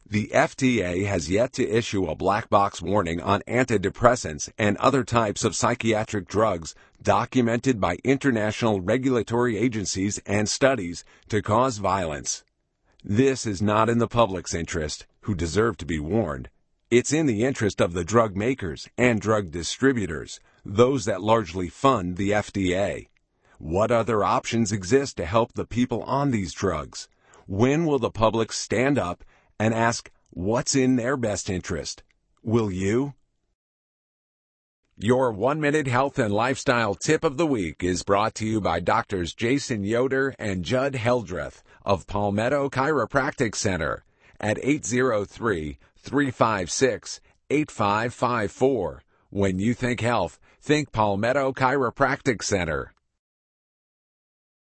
The FDA has yet to issue a black box warning on antidepressants and other types of psychiatric drugs documented by international regulatory agencies and studies to cause violence. This is not in the public's interest, who deserve to be warned. It's in the interest of the drug makers and drug distributors, those that largely fund the FDA. What other options exist to help the people on these drugs? When will the public stand up and ask what's in their best interest? Will you? Your 1-minute health and lifestyle tip of the week is brought to you by Doctors Jason Yoder and Judd Heldreth of Palmetto Chiropractic Center at 803-356-8554. When you think health, think Palmetto Chiropractic Center.